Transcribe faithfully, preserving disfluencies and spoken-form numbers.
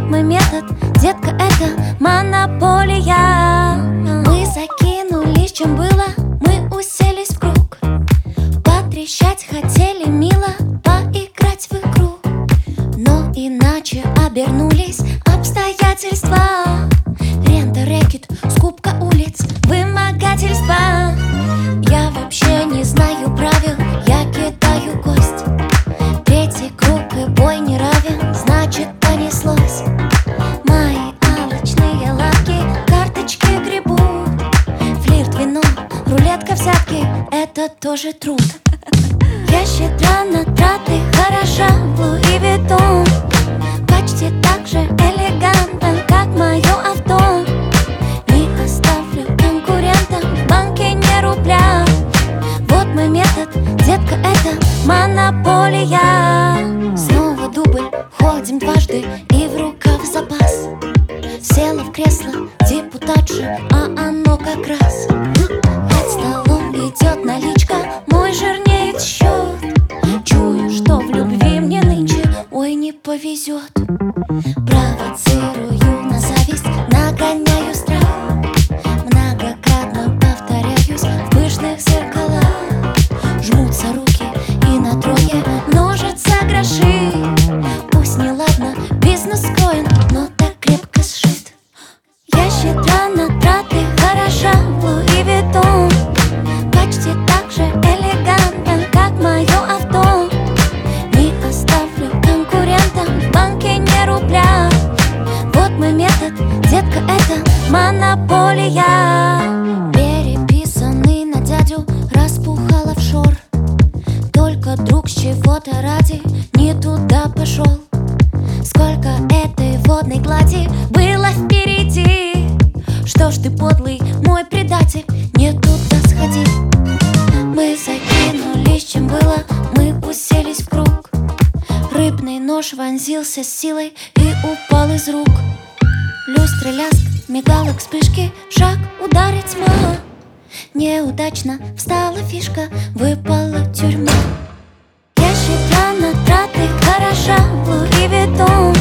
мой метод, детка, это монополия. Мы закинулись, чем было, мы уселись в круг. Потрещать хотели мило, поиграть в игру. Но иначе обернулись обстоятельства. Рента, рэкет, скупка улиц, вымогательства. Я вообще не знаю правил, я кидаю кость. Третий круг и бой не равен, значит понеслось. Мои алчные лапки карточки гребут. Флирт, вино, рулетка, взятки — это тоже труд. Я щедра на траты, хороша в Луи Виттон. Почти так же элегантно, как мое авто. Не оставлю конкурентам в банке ни рубля. Вот мой метод, детка, это монополия. Снова дубль, ходим дважды и в рукав запас. Села в кресло депутатши, а оно как раз. Под столом идет наличка, мой жирнеет счет. Чую, что в любви мне нынче, ой, не повезет. Провоцирую на зависть, нагоняю страх. Многократно повторяюсь в пышных зеркалах. Жмутся руки и на трое множатся гроши. Пусть не ладно, бизнес скроен, но так крепко сшит. Я щедра на траты, хороша в Луи Виттон. Почти так же элегантно, как мое авто. Не оставлю конкурентам в банке ни рубля. Вот мой метод, детка, это монополия. Переписанный на дядю распухал офшор. Только друг с чего-то ради не туда пошел. Сколько этой водной глади было впереди. Что ж ты, подлый мой предатель, не туда сходи. Мы закинулись, чем было, мы уселись в круг. Рыбный нож вонзился с силой и упал из рук. Люстры, лязг, мигалок, вспышки, шаг, удар и тьма. Неудачно встала фишка, выпала тюрьма. Я щедра на траты, хороша в Луи Виттон.